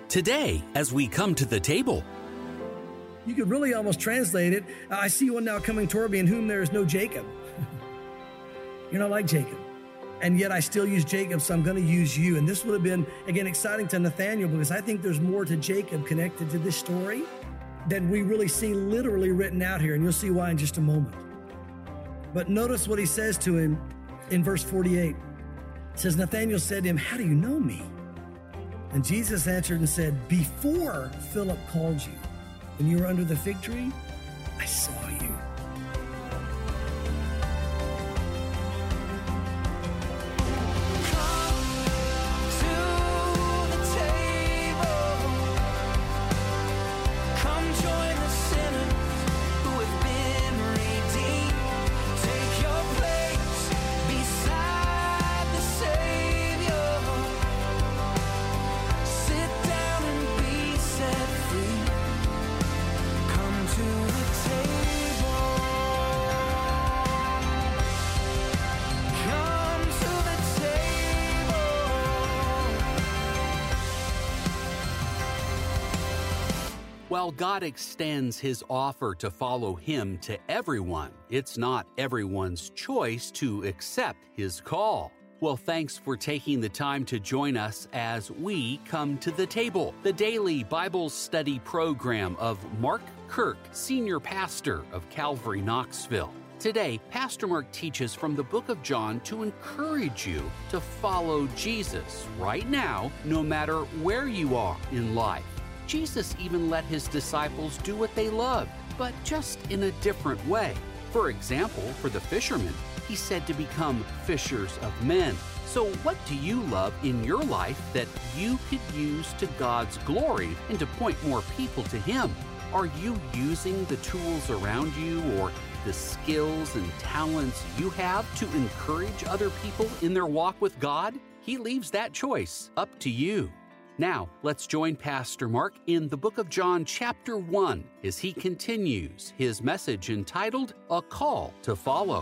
Today, as we come to the table. You could really almost translate it, I see one now coming toward me in whom there is no Jacob. You're not like Jacob. And yet I still use Jacob, so I'm going to use you. And this would have been, again, exciting to Nathaniel because I think there's more to Jacob connected to this story than we really see literally written out here. And you'll see why in just a moment. But notice what he says to him in verse 48. It says, Nathanael said to him, "How do you know me?" And Jesus answered and said, "Before Philip called you, when you were under the fig tree, I saw you." While God extends his offer to follow him to everyone, it's not everyone's choice to accept his call. Well, thanks for taking the time to join us as we come to the table, the daily Bible study program of Mark Kirk, Senior Pastor of Calvary Knoxville. Today, Pastor Mark teaches from the book of John to encourage you to follow Jesus right now, no matter where you are in life. Jesus even let his disciples do what they loved, but just in a different way. For example, for the fishermen, he said to become fishers of men. So what do you love in your life that you could use to God's glory and to point more people to him? Are you using the tools around you or the skills and talents you have to encourage other people in their walk with God? He leaves that choice up to you. Now, let's join Pastor Mark in the book of John chapter 1 as he continues his message entitled, A Call to Follow.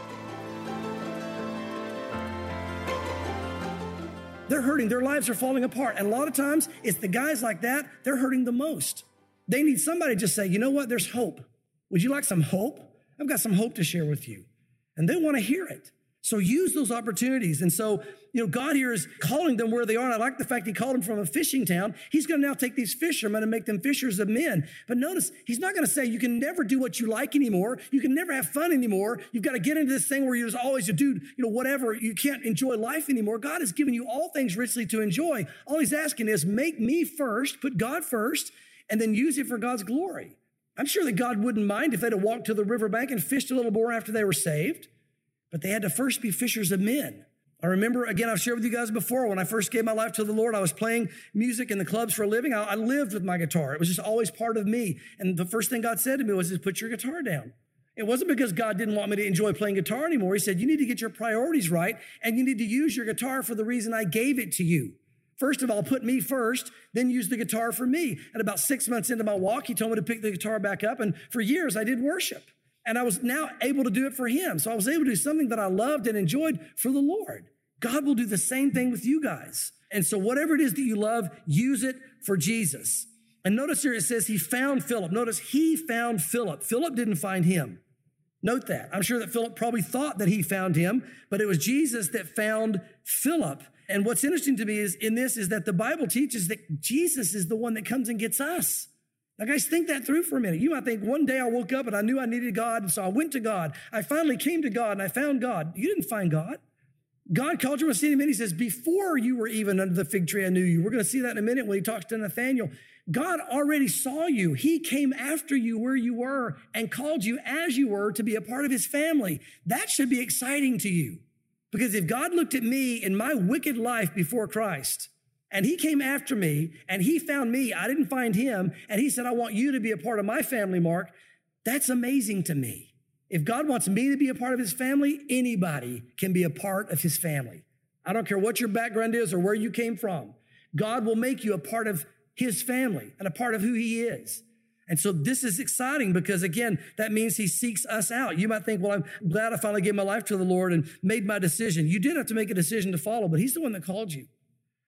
They're hurting. Their lives are falling apart. And a lot of times, it's the guys like that, they're hurting the most. They need somebody to just say, you know what, there's hope. Would you like some hope? I've got some hope to share with you. And they want to hear it. So use those opportunities. And so, God here is calling them where they are. And I like the fact he called them from a fishing town. He's going to now take these fishermen and make them fishers of men. But notice, he's not going to say you can never do what you like anymore. You can never have fun anymore. You've got to get into this thing where you're just always a dude, whatever. You can't enjoy life anymore. God has given you all things richly to enjoy. All he's asking is make me first, put God first, and then use it for God's glory. I'm sure that God wouldn't mind if they'd have walked to the riverbank and fished a little more after they were saved. But they had to first be fishers of men. I remember, again, I've shared with you guys before, when I first gave my life to the Lord, I was playing music in the clubs for a living. I lived with my guitar. It was just always part of me. And the first thing God said to me was, put your guitar down. It wasn't because God didn't want me to enjoy playing guitar anymore. He said, you need to get your priorities right, and you need to use your guitar for the reason I gave it to you. First of all, put me first, then use the guitar for me. And about 6 months into my walk, he told me to pick the guitar back up. And for years, I did worship. And I was now able to do it for him. So I was able to do something that I loved and enjoyed for the Lord. God will do the same thing with you guys. And so whatever it is that you love, use it for Jesus. And notice here it says he found Philip. Notice he found Philip. Philip didn't find him. Note that. I'm sure that Philip probably thought that he found him, but it was Jesus that found Philip. And what's interesting to me is that the Bible teaches that Jesus is the one that comes and gets us. Now, guys, think that through for a minute. You might think one day I woke up and I knew I needed God, and so I went to God. I finally came to God and I found God. You didn't find God. God called you and seen him in. He says, before you were even under the fig tree, I knew you. We're going to see that in a minute when he talks to Nathanael. God already saw you. He came after you where you were and called you as you were to be a part of his family. That should be exciting to you. Because if God looked at me in my wicked life before Christ, and he came after me, and he found me, I didn't find him, and he said, I want you to be a part of my family, Mark, that's amazing to me. If God wants me to be a part of his family, anybody can be a part of his family. I don't care what your background is or where you came from. God will make you a part of his family and a part of who he is. And so this is exciting because, again, that means he seeks us out. You might think, well, I'm glad I finally gave my life to the Lord and made my decision. You did have to make a decision to follow, but he's the one that called you.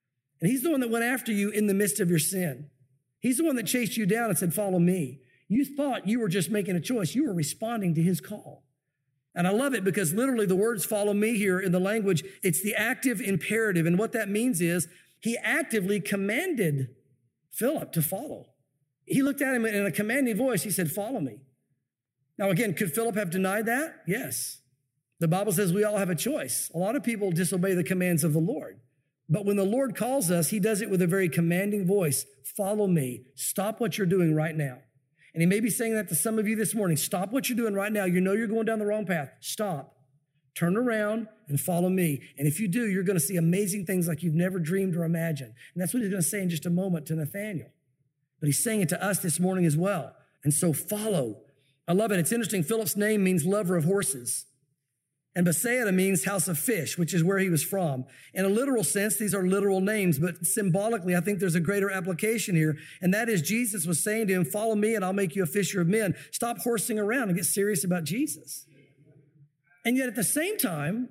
And he's the one that went after you in the midst of your sin. He's the one that chased you down and said, follow me. You thought you were just making a choice. You were responding to his call. And I love it because literally the words follow me here in the language, it's the active imperative. And what that means is he actively commanded Philip to follow. He looked at him in a commanding voice. He said, follow me. Now, again, could Philip have denied that? Yes. The Bible says we all have a choice. A lot of people disobey the commands of the Lord. But when the Lord calls us, he does it with a very commanding voice. Follow me. Stop what you're doing right now. And he may be saying that to some of you this morning. Stop what you're doing right now. You know you're going down the wrong path. Stop. Turn around and follow me. And if you do, you're going to see amazing things like you've never dreamed or imagined. And that's what he's going to say in just a moment to Nathanael. But he's saying it to us this morning as well. And so follow. I love it. It's interesting. Philip's name means lover of horses. And Bethsaida means house of fish, which is where he was from. In a literal sense, these are literal names, but symbolically, I think there's a greater application here. And that is Jesus was saying to him, follow me and I'll make you a fisher of men. Stop horsing around and get serious about Jesus. And yet at the same time,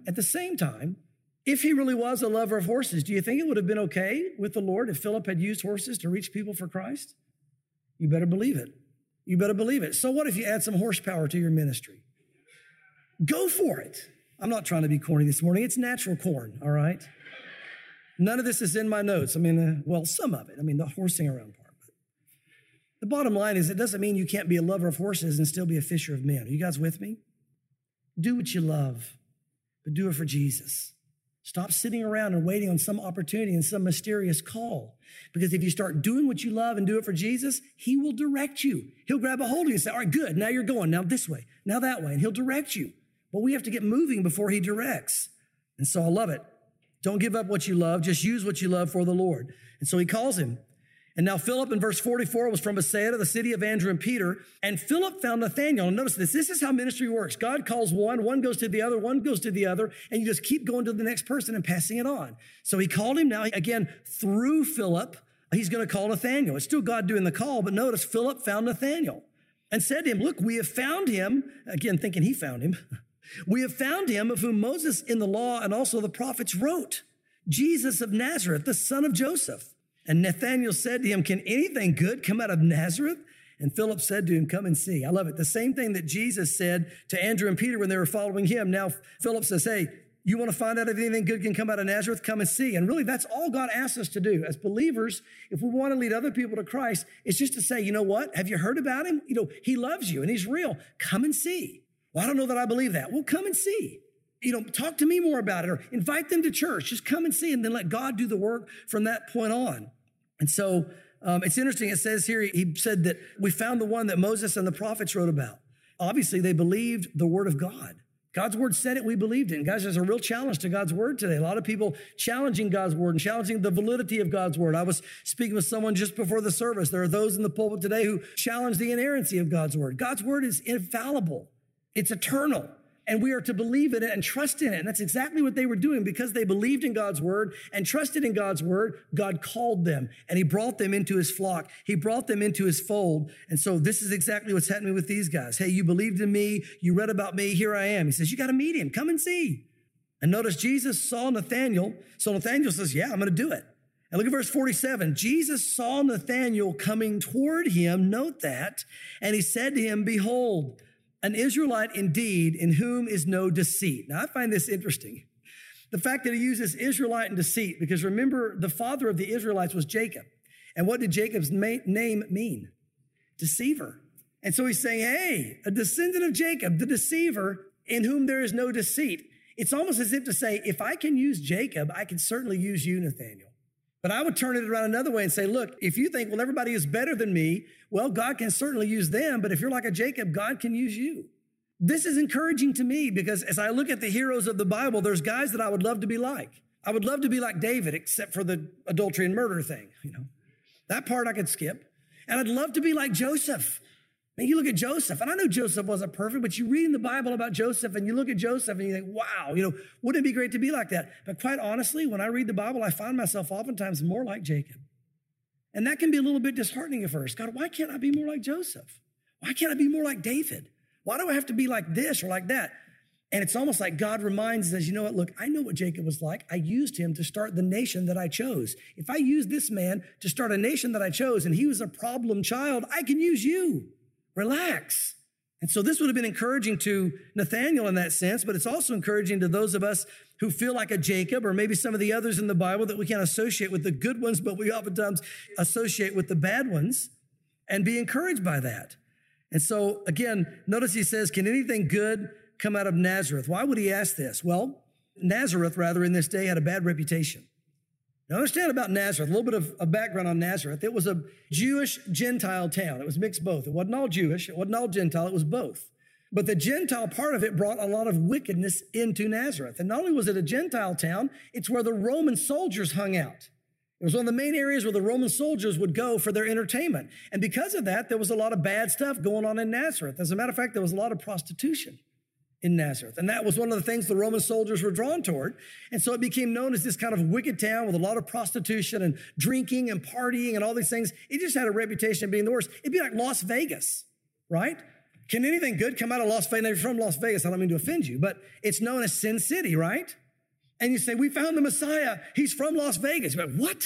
if he really was a lover of horses, do you think it would have been okay with the Lord if Philip had used horses to reach people for Christ? You better believe it. You better believe it. So what if you add some horsepower to your ministry? Go for it. I'm not trying to be corny this morning. It's natural corn, all right? None of this is in my notes. I mean, some of it. I mean, the horsing around part. But the bottom line is it doesn't mean you can't be a lover of horses and still be a fisher of men. Are you guys with me? Do what you love, but do it for Jesus. Stop sitting around and waiting on some opportunity and some mysterious call. Because if you start doing what you love and do it for Jesus, he will direct you. He'll grab a hold of you and say, all right, good, now you're going, now this way, now that way, and he'll direct you. But we have to get moving before he directs. And so I love it. Don't give up what you love. Just use what you love for the Lord. And so he calls him. And now Philip in verse 44 was from Bethsaida, the city of Andrew and Peter. And Philip found Nathanael. And notice this. This is how ministry works. God calls one goes to the other, one goes to the other, and you just keep going to the next person and passing it on. So he called him now. Again, through Philip, he's going to call Nathanael. It's still God doing the call, but notice Philip found Nathanael and said to him, look, we have found him. Again, thinking he found him. We have found him of whom Moses in the law and also the prophets wrote, Jesus of Nazareth, the son of Joseph. And Nathanael said to him, can anything good come out of Nazareth? And Philip said to him, come and see. I love it. The same thing that Jesus said to Andrew and Peter when they were following him. Now Philip says, hey, you want to find out if anything good can come out of Nazareth? Come and see. And really, that's all God asks us to do. As believers, if we want to lead other people to Christ, it's just to say, you know what? Have you heard about him? You know, he loves you and he's real. Come and see. Well, I don't know that I believe that. Well, come and see. You know, talk to me more about it or invite them to church. Just come and see and then let God do the work from that point on. And so it's interesting. It says here, he said that we found the one that Moses and the prophets wrote about. Obviously, they believed the word of God. God's word said it, we believed it. And guys, there's a real challenge to God's word today. A lot of people challenging God's word and challenging the validity of God's word. I was speaking with someone just before the service. There are those in the pulpit today who challenge the inerrancy of God's word. God's word is infallible. It's eternal. And we are to believe in it and trust in it. And that's exactly what they were doing. Because they believed in God's word and trusted in God's word, God called them and he brought them into his flock. He brought them into his fold. And so this is exactly what's happening with these guys. Hey, you believed in me. You read about me. Here I am. He says, you got to meet him. Come and see. And notice Jesus saw Nathanael. So Nathanael says, yeah, I'm going to do it. And look at verse 47. Jesus saw Nathanael coming toward him. Note that. And he said to him, behold, an Israelite indeed, in whom is no deceit. Now, I find this interesting. The fact that he uses Israelite and deceit, because remember, the father of the Israelites was Jacob. And what did Jacob's name mean? Deceiver. And so he's saying, hey, a descendant of Jacob, the deceiver, in whom there is no deceit. It's almost as if to say, if I can use Jacob, I can certainly use you, Nathanael. But I would turn it around another way and say, look, if you think, well, everybody is better than me, well, God can certainly use them. But if you're like a Jacob, God can use you. This is encouraging to me because as I look at the heroes of the Bible, there's guys that I would love to be like. I would love to be like David, except for the adultery and murder thing. You know, that part I could skip. And I'd love to be like Joseph. And you look at Joseph, and I know Joseph wasn't perfect, but you read in the Bible about Joseph, and you look at Joseph, and you think, wow, you know, wouldn't it be great to be like that? But quite honestly, when I read the Bible, I find myself oftentimes more like Jacob. And that can be a little bit disheartening at first. God, why can't I be more like Joseph? Why can't I be more like David? Why do I have to be like this or like that? And it's almost like God reminds us, you know what, look, I know what Jacob was like. I used him to start the nation that I chose. If I use this man to start a nation that I chose and he was a problem child, I can use you. Relax. And so this would have been encouraging to Nathanael in that sense, but it's also encouraging to those of us who feel like a Jacob or maybe some of the others in the Bible that we can't associate with the good ones, but we oftentimes associate with the bad ones and be encouraged by that. And so again, notice he says, can anything good come out of Nazareth? Why would he ask this? Well, Nazareth, rather, in this day had a bad reputation. Now understand about Nazareth, a little bit of a background on Nazareth. It was a Jewish Gentile town. It was mixed both. It wasn't all Jewish. It wasn't all Gentile. It was both. But the Gentile part of it brought a lot of wickedness into Nazareth. And not only was it a Gentile town, it's where the Roman soldiers hung out. It was one of the main areas where the Roman soldiers would go for their entertainment. And because of that, there was a lot of bad stuff going on in Nazareth. As a matter of fact, there was a lot of prostitution in Nazareth. And that was one of the things the Roman soldiers were drawn toward. And so it became known as this kind of wicked town with a lot of prostitution and drinking and partying and all these things. It just had a reputation of being the worst. It'd be like Las Vegas, right? Can anything good come out of Las Vegas? Now, if you're from Las Vegas, I don't mean to offend you, but it's known as Sin City, right? And you say, we found the Messiah. He's from Las Vegas. But what?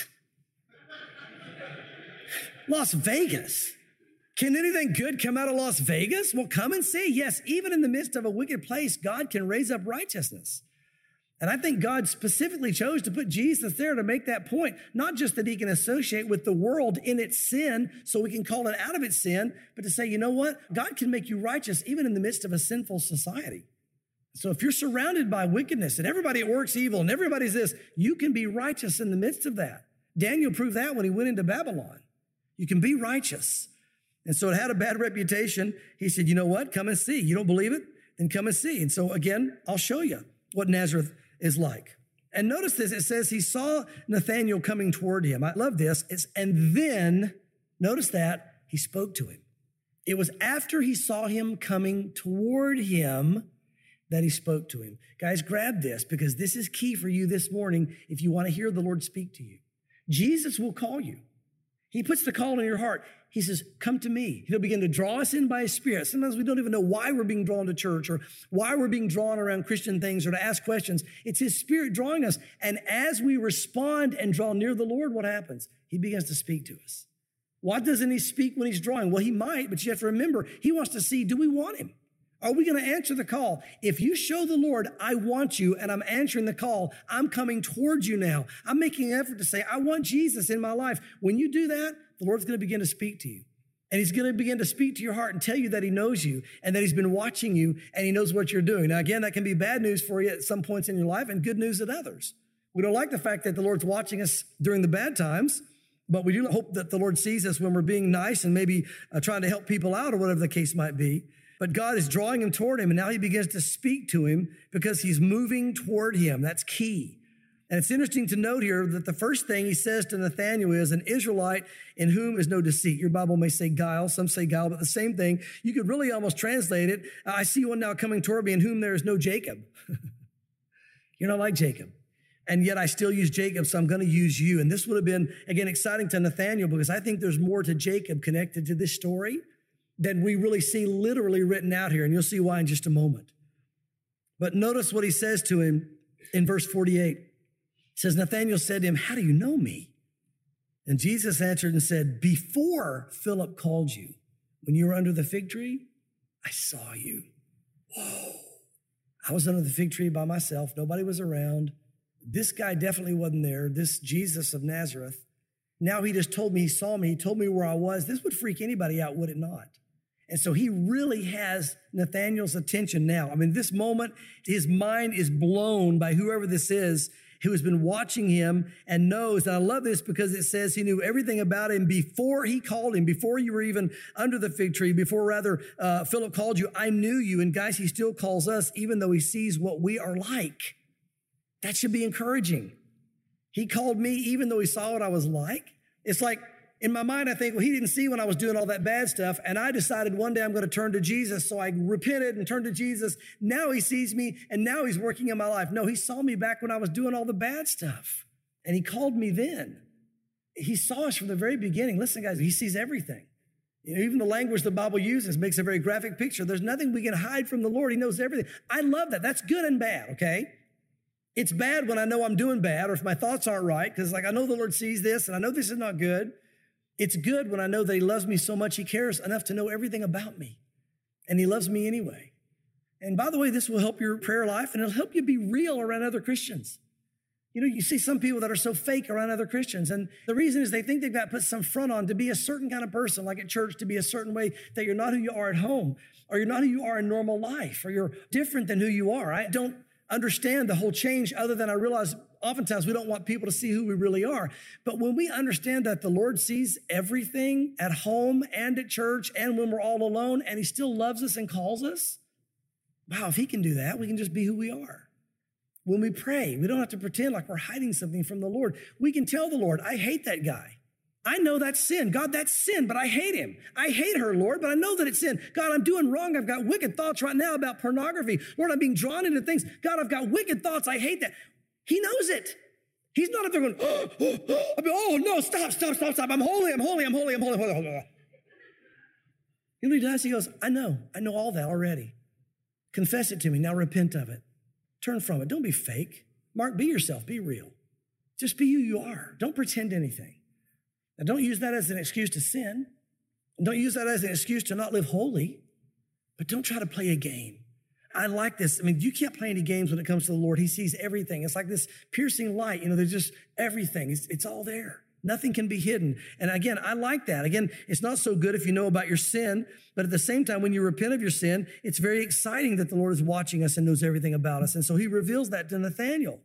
Las Vegas? Can anything good come out of Las Vegas? Well, come and see. Yes, even in the midst of a wicked place, God can raise up righteousness. And I think God specifically chose to put Jesus there to make that point. Not just that he can associate with the world in its sin so we can call it out of its sin, but to say, you know what? God can make you righteous even in the midst of a sinful society. So if you're surrounded by wickedness and everybody at work's evil and everybody's this, you can be righteous in the midst of that. Daniel proved that when he went into Babylon. You can be righteous. And so it had a bad reputation. He said, you know what? Come and see. You don't believe it? Then come and see. And so again, I'll show you what Nazareth is like. And notice this. It says he saw Nathanael coming toward him. I love this. And then, notice that, he spoke to him. It was after he saw him coming toward him that he spoke to him. Guys, grab this because this is key for you this morning if you want to hear the Lord speak to you. Jesus will call you. He puts the call in your heart. He says, come to me. He'll begin to draw us in by his Spirit. Sometimes we don't even know why we're being drawn to church or why we're being drawn around Christian things or to ask questions. It's his Spirit drawing us. And as we respond and draw near the Lord, what happens? He begins to speak to us. Why doesn't he speak when he's drawing? Well, he might, but you have to remember, he wants to see, do we want him? Are we going to answer the call? If you show the Lord, I want you, and I'm answering the call, I'm coming towards you now. I'm making an effort to say, I want Jesus in my life. When you do that, the Lord's going to begin to speak to you. And he's going to begin to speak to your heart and tell you that he knows you and that he's been watching you and he knows what you're doing. Now, again, that can be bad news for you at some points in your life and good news at others. We don't like the fact that the Lord's watching us during the bad times, but we do hope that the Lord sees us when we're being nice and maybe trying to help people out or whatever the case might be. But God is drawing him toward him, and now he begins to speak to him because he's moving toward him. That's key. And it's interesting to note here that the first thing he says to Nathanael is an Israelite in whom is no deceit. Your Bible may say guile, some say guile, but the same thing. You could really almost translate it. I see one now coming toward me in whom there is no Jacob. You're not like Jacob. And yet I still use Jacob, so I'm going to use you. And this would have been, again, exciting to Nathanael because I think there's more to Jacob connected to this story than we really see literally written out here. And you'll see why in just a moment. But notice what he says to him in verse 48. It says, Nathanael said to him, how do you know me? And Jesus answered and said, before Philip called you, when you were under the fig tree, I saw you. Whoa. I was under the fig tree by myself. Nobody was around. This guy definitely wasn't there. This Jesus of Nazareth. Now he just told me he saw me. He told me where I was. This would freak anybody out, would it not? And so he really has Nathanael's attention now. I mean, this moment, his mind is blown by whoever this is who has been watching him and knows. And I love this because it says he knew everything about him before he called him, before you were even under the fig tree, before rather Philip called you. I knew you. And guys, he still calls us even though he sees what we are like. That should be encouraging. He called me even though he saw what I was like. It's like, in my mind, I think, well, he didn't see when I was doing all that bad stuff. And I decided one day I'm going to turn to Jesus. So I repented and turned to Jesus. Now he sees me and now he's working in my life. No, he saw me back when I was doing all the bad stuff. And he called me then. He saw us from the very beginning. Listen, guys, he sees everything. You know, even the language the Bible uses makes a very graphic picture. There's nothing we can hide from the Lord. He knows everything. I love that. That's good and bad, okay? It's bad when I know I'm doing bad or if my thoughts aren't right, because like I know the Lord sees this and I know this is not good. It's good when I know that he loves me so much, he cares enough to know everything about me. And he loves me anyway. And by the way, this will help your prayer life and it'll help you be real around other Christians. You know, you see some people that are so fake around other Christians. And the reason is they think they've got to put some front on to be a certain kind of person, like at church, to be a certain way, that you're not who you are at home, or you're not who you are in normal life, or you're different than who you are. I don't understand the whole change other than I realize oftentimes we don't want people to see who we really are. But when we understand that the Lord sees everything at home and at church and when we're all alone, and he still loves us and calls us, wow, if he can do that, we can just be who we are. When we pray, we don't have to pretend like we're hiding something from the Lord. We can tell the Lord, I hate that guy. I know that's sin. God, that's sin, but I hate him. I hate her, Lord, but I know that it's sin. God, I'm doing wrong. I've got wicked thoughts right now about pornography. Lord, I'm being drawn into things. God, I've got wicked thoughts. I hate that. He knows it. He's not up there going, oh, no, stop. I'm holy. You know what he does? He goes, I know all that already. Confess it to me. Now repent of it. Turn from it. Don't be fake. Mark, be yourself. Be real. Just be who you are. Don't pretend anything. Now, don't use that as an excuse to sin. And don't use that as an excuse to not live holy. But don't try to play a game. I like this. I mean, you can't play any games when it comes to the Lord. He sees everything. It's like this piercing light. You know, there's just everything. It's all there. Nothing can be hidden. And again, I like that. Again, it's not so good if you know about your sin, but at the same time, when you repent of your sin, it's very exciting that the Lord is watching us and knows everything about us. And so he reveals that to Nathanael.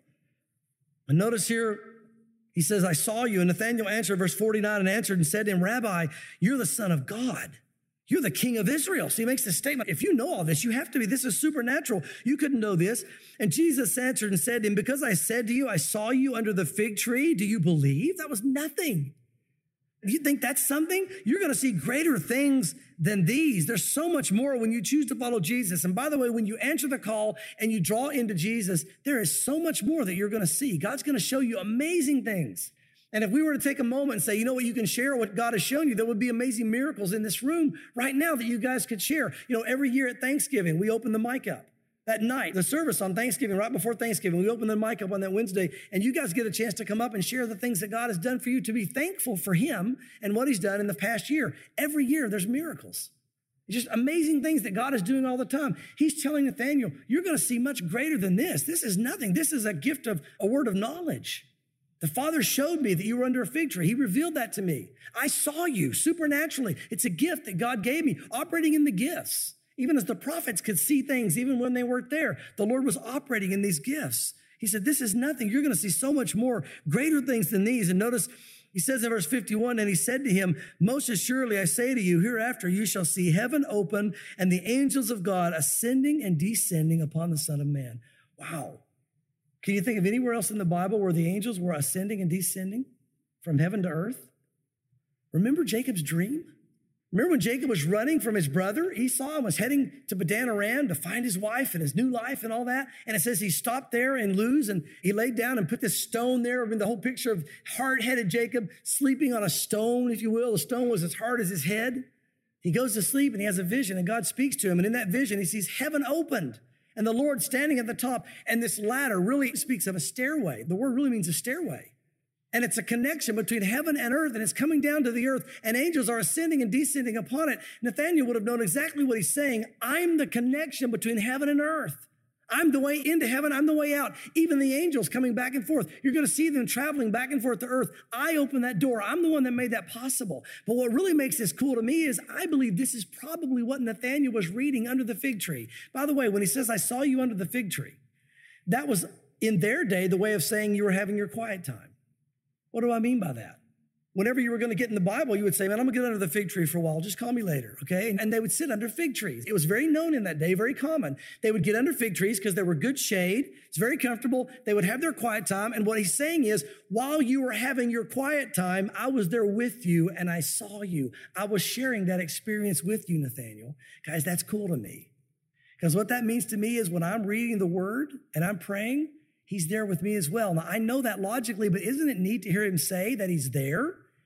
And notice here, he says, I saw you. And Nathanael answered, verse 49, and answered and said to him, Rabbi, you're the Son of God. You're the King of Israel. So he makes this statement. If you know all this, you have to be. This is supernatural. You couldn't know this. And Jesus answered and said to him, because I said to you, I saw you under the fig tree. Do you believe? That was nothing. If you think that's something, you're going to see greater things than these. There's so much more when you choose to follow Jesus. And by the way, when you answer the call and you draw into Jesus, there is so much more that you're going to see. God's going to show you amazing things. And if we were to take a moment and say, you know what, you can share what God has shown you, there would be amazing miracles in this room right now that you guys could share. You know, every year at Thanksgiving, we open the mic up. That night, the service on Thanksgiving, right before Thanksgiving, we open the mic up on that Wednesday, and you guys get a chance to come up and share the things that God has done for you, to be thankful for him and what he's done in the past year. Every year, there's miracles. It's just amazing things that God is doing all the time. He's telling Nathanael, you're going to see much greater than this. This is nothing. This is a gift of a word of knowledge. The Father showed me that you were under a fig tree. He revealed that to me. I saw you supernaturally. It's a gift that God gave me, operating in the gifts. Even as the prophets could see things, even when they weren't there, the Lord was operating in these gifts. He said, this is nothing. You're going to see so much more, greater things than these. And notice, he says in verse 51, and he said to him, most assuredly I say to you, hereafter you shall see heaven open and the angels of God ascending and descending upon the Son of Man. Wow. Can you think of anywhere else in the Bible where the angels were ascending and descending from heaven to earth? Remember Jacob's dream? Remember when Jacob was running from his brother Esau and was heading to Padan Aram to find his wife and his new life and all that? And it says he stopped there in Luz and he laid down and put this stone there. I mean, the whole picture of hard-headed Jacob sleeping on a stone, if you will. The stone was as hard as his head. He goes to sleep and he has a vision and God speaks to him. And in that vision, he sees heaven opened. And the Lord standing at the top, and this ladder really speaks of a stairway. The word really means a stairway. And it's a connection between heaven and earth, and it's coming down to the earth, and angels are ascending and descending upon it. Nathanael would have known exactly what he's saying. I'm the connection between heaven and earth. I'm the way into heaven. I'm the way out. Even the angels coming back and forth. You're going to see them traveling back and forth to earth. I opened that door. I'm the one that made that possible. But what really makes this cool to me is I believe this is probably what Nathanael was reading under the fig tree. By the way, when he says, I saw you under the fig tree, that was in their day the way of saying you were having your quiet time. What do I mean by that? Whenever you were going to get in the Bible, you would say, man, I'm going to get under the fig tree for a while. Just call me later, okay? And they would sit under fig trees. It was very known in that day, very common. They would get under fig trees because they were good shade. It's very comfortable. They would have their quiet time. And what he's saying is, while you were having your quiet time, I was there with you and I saw you. I was sharing that experience with you, Nathanael. Guys, that's cool to me. Because what that means to me is when I'm reading the word and I'm praying, he's there with me as well. Now, I know that logically, but isn't it neat to hear him say that he's there,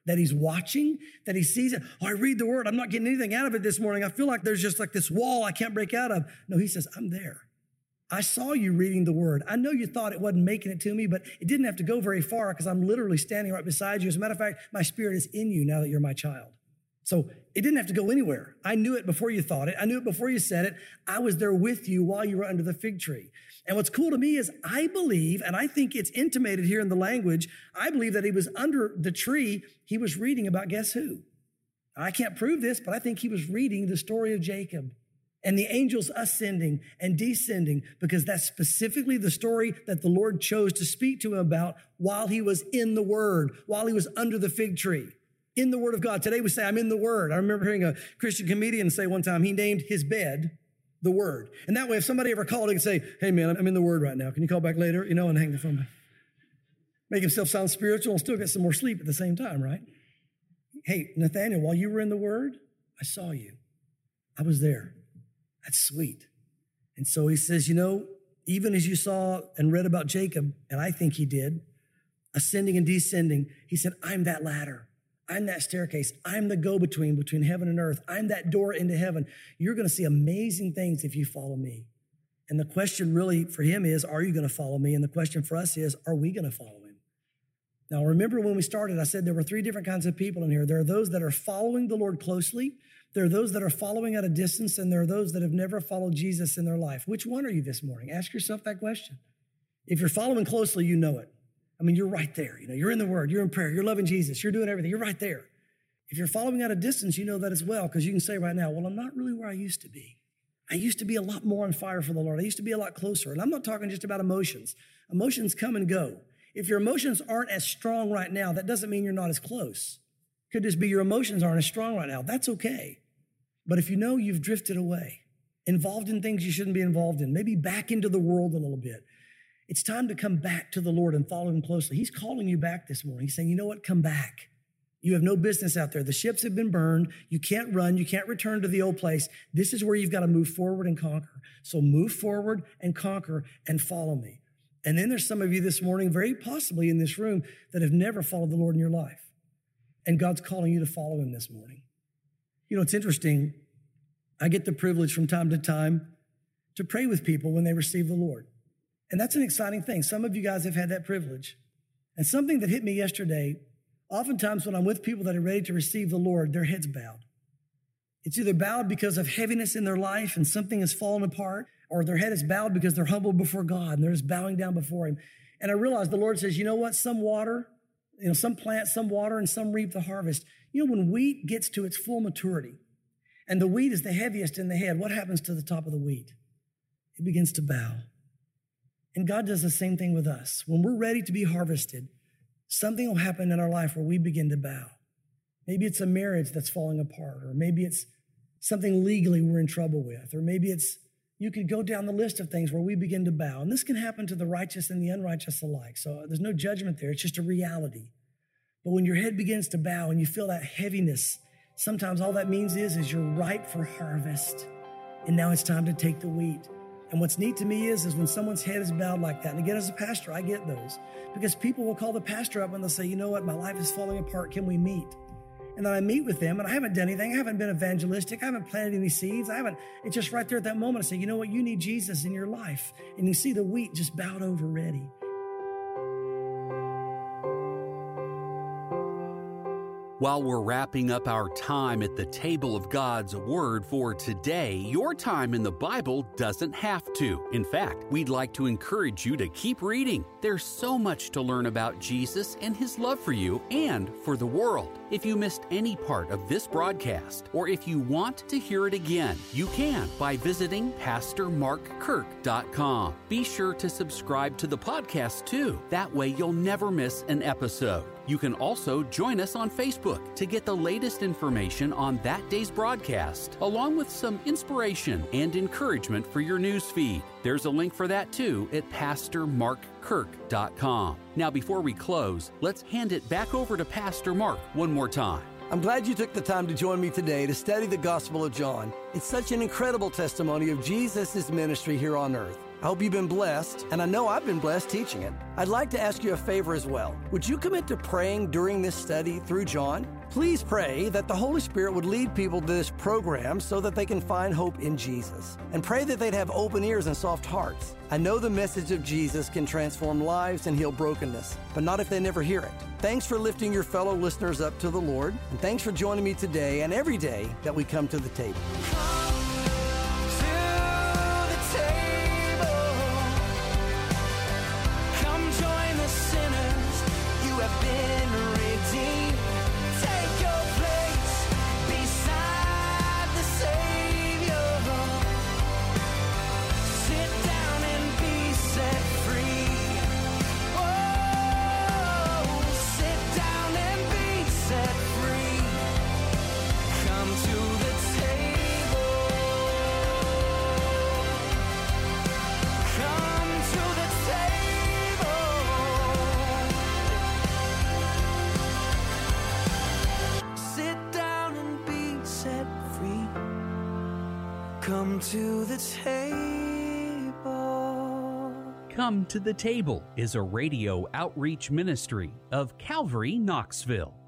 that he's watching, that he sees it. Oh, I read the word. I'm not getting anything out of it this morning. I feel like there's just like this wall I can't break out of. No, he says, I'm there. I saw you reading the word. I know you thought it wasn't making it to me, but it didn't have to go very far because I'm literally standing right beside you. As a matter of fact, my spirit is in you now that you're my child. So it didn't have to go anywhere. I knew it before you thought it. I knew it before you said it. I was there with you while you were under the fig tree. And what's cool to me is I believe, and I think it's intimated here in the language, I believe that he was under the tree. He was reading about guess who? I can't prove this, but I think he was reading the story of Jacob and the angels ascending and descending, because that's specifically the story that the Lord chose to speak to him about while he was in the Word, while he was under the fig tree. In the Word of God. Today we say, I'm in the Word. I remember hearing a Christian comedian say one time, he named his bed the Word. And that way, if somebody ever called, he could say, hey man, I'm in the Word right now. Can you call back later? And hang the phone. Make himself sound spiritual and still get some more sleep at the same time, right? Hey, Nathaniel, while you were in the Word, I saw you. I was there. That's sweet. And so he says, even as you saw and read about Jacob, and I think he did, ascending and descending, he said, I'm that ladder. I'm that staircase. I'm the go-between between heaven and earth. I'm that door into heaven. You're going to see amazing things if you follow me. And the question really for him is, are you going to follow me? And the question for us is, are we going to follow him? Now, remember when we started, I said there were three different kinds of people in here. There are those that are following the Lord closely. There are those that are following at a distance, and there are those that have never followed Jesus in their life. Which one are you this morning? Ask yourself that question. If you're following closely, you know it. You're right there. You're in the Word, you're in prayer, you're loving Jesus, you're doing everything. You're right there. If you're following at a distance, you know that as well, because you can say right now, well, I'm not really where I used to be. I used to be a lot more on fire for the Lord. I used to be a lot closer. And I'm not talking just about emotions. Emotions come and go. If your emotions aren't as strong right now, that doesn't mean you're not as close. Could just be your emotions aren't as strong right now. That's okay. But if you know you've drifted away, involved in things you shouldn't be involved in, maybe back into the world a little bit, it's time to come back to the Lord and follow him closely. He's calling you back this morning. He's saying, you know what? Come back. You have no business out there. The ships have been burned. You can't run. You can't return to the old place. This is where you've got to move forward and conquer. So move forward and conquer and follow me. And then there's some of you this morning, very possibly in this room, that have never followed the Lord in your life. And God's calling you to follow him this morning. It's interesting. I get the privilege from time to time to pray with people when they receive the Lord. And that's an exciting thing. Some of you guys have had that privilege. And something that hit me yesterday, oftentimes when I'm with people that are ready to receive the Lord, their head's bowed. It's either bowed because of heaviness in their life and something has fallen apart, or their head is bowed because they're humbled before God and they're just bowing down before him. And I realized the Lord says, you know what? Some water, some plant, some water, and some reap the harvest. When wheat gets to its full maturity and the wheat is the heaviest in the head, what happens to the top of the wheat? It begins to bow. And God does the same thing with us. When we're ready to be harvested, something will happen in our life where we begin to bow. Maybe it's a marriage that's falling apart, or maybe it's something legally we're in trouble with, or maybe you could go down the list of things where we begin to bow. And this can happen to the righteous and the unrighteous alike. So there's no judgment there. It's just a reality. But when your head begins to bow and you feel that heaviness, sometimes all that means is you're ripe for harvest. And now it's time to take the wheat. And what's neat to me is when someone's head is bowed like that, and again, as a pastor, I get those, because people will call the pastor up and they'll say, you know what, my life is falling apart. Can we meet? And then I meet with them, and I haven't done anything. I haven't been evangelistic. I haven't planted any seeds. It's just right there at that moment. I say, you know what, you need Jesus in your life. And you see the wheat just bowed over ready. While we're wrapping up our time at the table of God's Word for today, your time in the Bible doesn't have to. In fact, we'd like to encourage you to keep reading. There's so much to learn about Jesus and his love for you and for the world. If you missed any part of this broadcast, or if you want to hear it again, you can by visiting PastorMarkKirk.com. Be sure to subscribe to the podcast too. That way you'll never miss an episode. You can also join us on Facebook to get the latest information on that day's broadcast, along with some inspiration and encouragement for your news feed. There's a link for that too at PastorMarkKirk.com. Now, before we close, let's hand it back over to Pastor Mark one more time. I'm glad you took the time to join me today to study the Gospel of John. It's such an incredible testimony of Jesus' ministry here on earth. I hope you've been blessed, and I know I've been blessed teaching it. I'd like to ask you a favor as well. Would you commit to praying during this study through John? Please pray that the Holy Spirit would lead people to this program so that they can find hope in Jesus. And pray that they'd have open ears and soft hearts. I know the message of Jesus can transform lives and heal brokenness, but not if they never hear it. Thanks for lifting your fellow listeners up to the Lord, and thanks for joining me today and every day that we come to the table. Come to the table. Come to the Table is a radio outreach ministry of Calvary Knoxville.